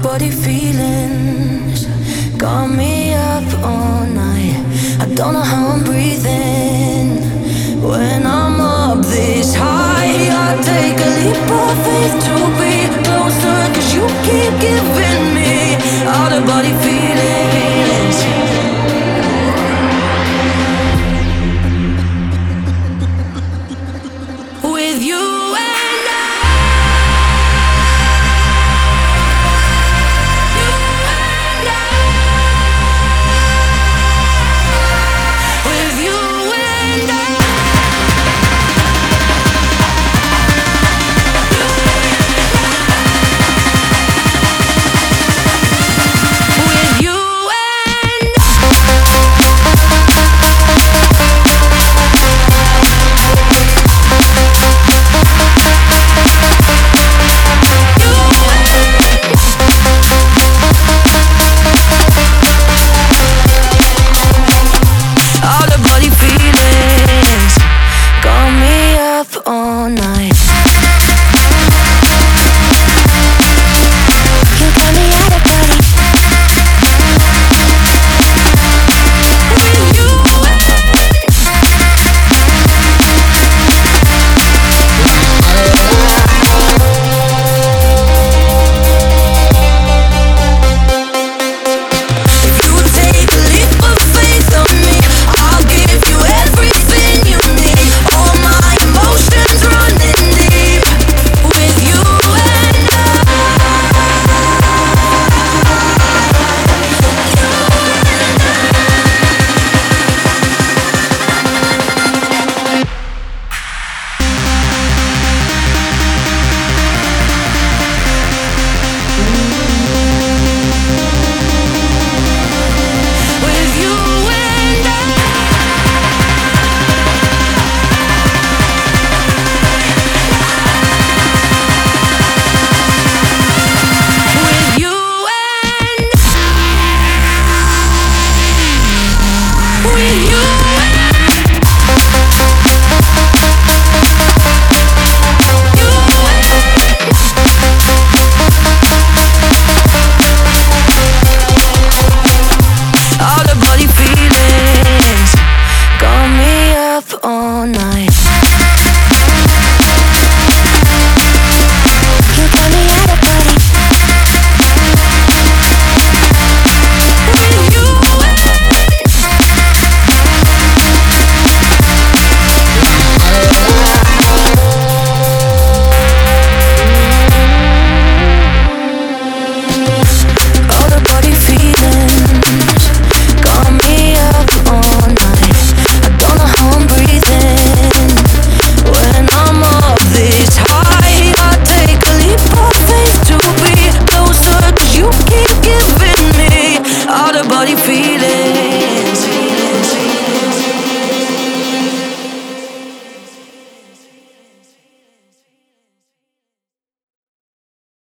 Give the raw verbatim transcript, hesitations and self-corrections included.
body feelings got me up all night. I don't know how I'm breathing when I'm up this high. I take a leap of faith to be closer, cause you keep giving me out of body feelings. With you and I, you and I, with you and I, with you and I. All the body feelings got me up all night. You got me out of body. With you If you take a leap of faith on me, I'll give you everything you need. All my emotions running deep. With you and I, with you and I, with you and with you. All the body feelings got me up all night. You got me out of body. With you all the body feelings got me up all night. I don't know how I'm breathing when I'm up this high. I take a leap of faith to be closer, cause you keep giving me all the body feelings.